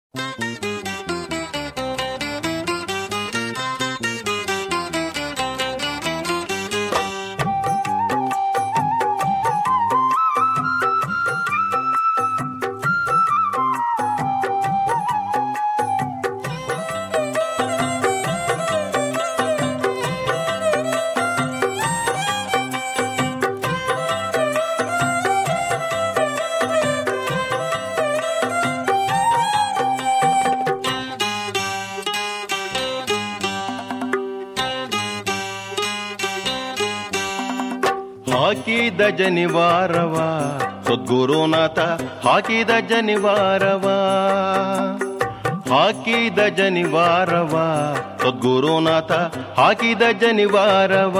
ಹಾಕಿದ ಜನಿವಾರವ ಸದ್ಗುರುನಾಥ ಹಾಕಿದ ಜನಿವಾರವ, ಹಾಕಿದ ಜನಿವಾರವ ಸದ್ಗುರುನಾಥ ಹಾಕಿದ ಜನಿವಾರವ,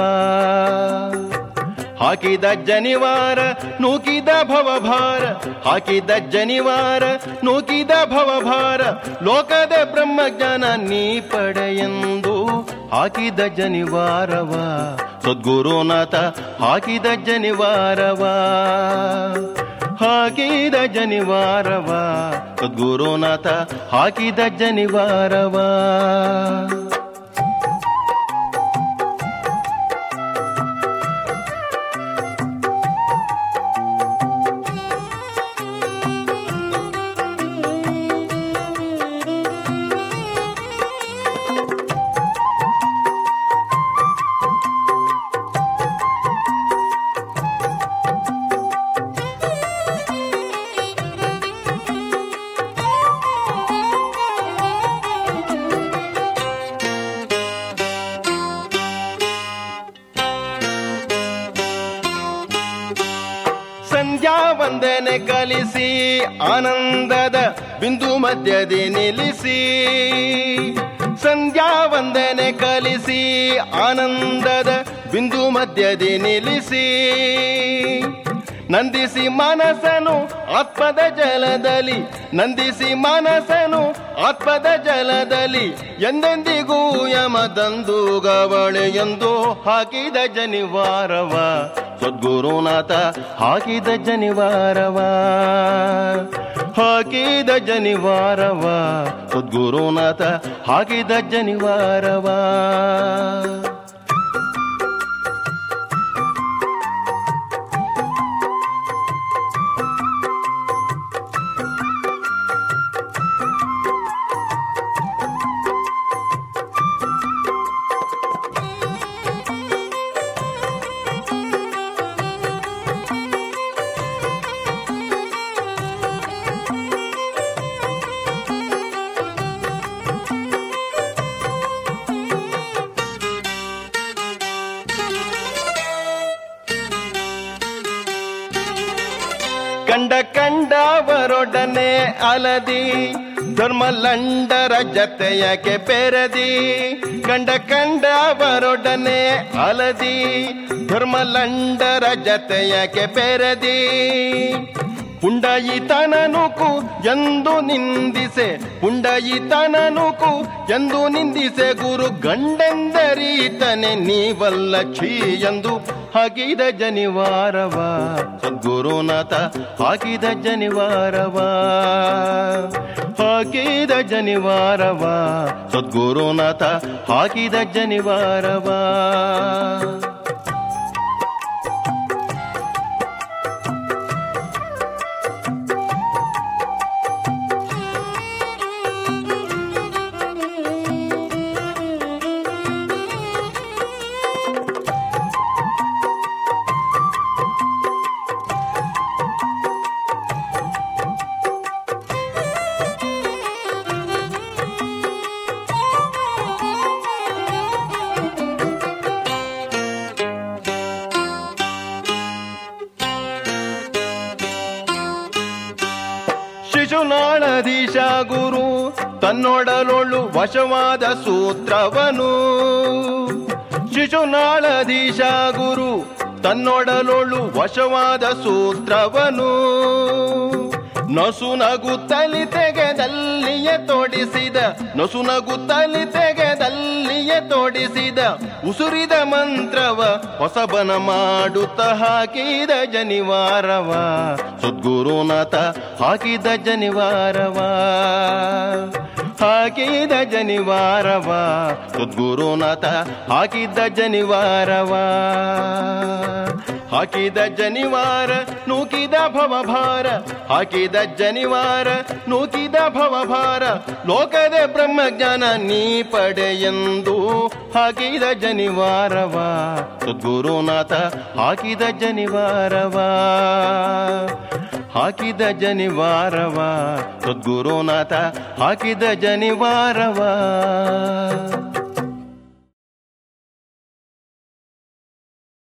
ಹಾಕಿದ ಜನಿವಾರ ನೂಕಿದ ಭವಭಾರ, ಹಾಕಿದ ಜನಿವಾರ ನೂಕಿದ ಭವಭಾರ, ಲೋಕದ ಬ್ರಹ್ಮಜ್ಞಾನ ನೀ ಪಡೆಯೆಂದು ಹಾಕಿದ ಜನಿವಾರವ ಸದ್ಗುರುನಾಥ ಹಾಕಿದ ಜನಿವಾರವ, ಹಾಕಿದ ಜನಿವಾರವ ಸದ್ಗುರುನಾಥ ಹಾಕಿದ ಜನಿವಾರವ. ವಂದನೆ ಕಲಿಸಿ ಆನಂದದ ಬಿಂದು ಮಧ್ಯದಿ ನಿಲ್ಲಿಸಿ, ಸಂಧ್ಯಾ ವಂದನೆ ಕಲಿಸಿ ಆನಂದದ ಬಿಂದು ಮಧ್ಯದಿ ನಿಲ್ಲಿಸಿ, ನಂದಿಸಿ ಮನಸ್ಸನು ಆತ್ಮದ ಜಲದಲ್ಲಿ, ನಂದಿಸಿ ಮನಸ್ಸನು ಆತ್ಮದ ಜಲದಲ್ಲಿ, ಎಂದೆಂದಿಗೂ ಯಮದಂದು ಗವಳೆ ಎಂದು ಹಾಕಿದ ಜನಿವಾರವ ಸದ್ಗುರುನಾಥ ಹಾಕಿದ ಜನಿವಾರವ, ಹಾಕಿದ ಜನಿವಾರವ ಸದ್ಗುರುನಾಥ ಹಾಕಿದ ಜನಿವಾರವ. ಕಂಡ ಕಂಡವರೊಡನೆ ಅಲದಿ ಧರ್ಮಲಂಡರ ಜತೆಯಕ್ಕೆ ಬೆರದಿ, ಕಂಡ ಕಂಡವರೊಡನೆ ಅಲದಿ ಧರ್ಮಲಂಡರ ಜತೆಯಕ್ಕೆ ಬೆರದಿ, ಪುಂಡಯಿತನನುಕು ಎಂದು ನಿಂದಿಸೆ, ಪುಂಡಯಿತನನುಕು ಎಂದು ನಿಂದಿಸೆ, ಗುರು ಗಂಡೆಂದರೀತನೆ ನೀವಲ್ಲ ಛೀ ಎಂದು ಹಾಕಿದ ಜನಿವಾರವ ಸದ್ಗುರುನಾಥ ಹಾಕಿದ ಜನಿವಾರವ, ಹಾಕಿದ ಜನಿವಾರವ ಸದ್ಗುರುನಾಥ ಹಾಕಿದ ಜನಿವಾರವ. ಶಿಶುನಾಳಧೀಶ ಗುರು ತನ್ನೊಡಲೊಳು ವಶವಾದ ಸೂತ್ರವನು, ಶಿಶುನಾಳಧೀಶ ಗುರು ತನ್ನೊಡಲೊಳು ವಶವಾದ ಸೂತ್ರವನು, ನಸುನಗುತ್ತಲಿ ತೆಗೆದಲ್ಲಿಯೇ ತೋಡಿಸಿದ, ನಸುನಗುತ್ತಲಿ ತೆಗೆದಲ್ಲಿಯೇ ತೋಡಿಸಿದ, ಉಸುರಿದ ಮಂತ್ರವ ಹೊಸಬನ ಮಾಡುತ್ತ ಹಾಕಿದ ಜನಿವಾರವ ಸದ್ಗುರುನಾಥ ಹಾಕಿದ ಜನಿವಾರವ, ಹಾಕಿದ ಜನಿವಾರವ ಸದ್ಗುರುನಾಥ ಹಾಕಿದ ಜನಿವಾರವ ಹಾಕಿದ ಜನಿವಾರ ನೂಕಿದ ಭವಭಾರ ಹಾಕಿದ ಜನಿವಾರ ನೂಕಿದ ಭವಭಾರ ಲೋಕದ ಬ್ರಹ್ಮಜ್ಞಾನ ನೀ ಪಡೆಯೆಂದು ಹಾಕಿದ ಜನಿವಾರವ ಸದ್ಗುರುನಾಥ ಹಾಕಿದ ಜನಿವಾರವ ಹಾಕಿದ ಜನಿವಾರವ ಸದ್ಗುರುನಾಥ ಹಾಕಿದ ಜನಿವಾರವ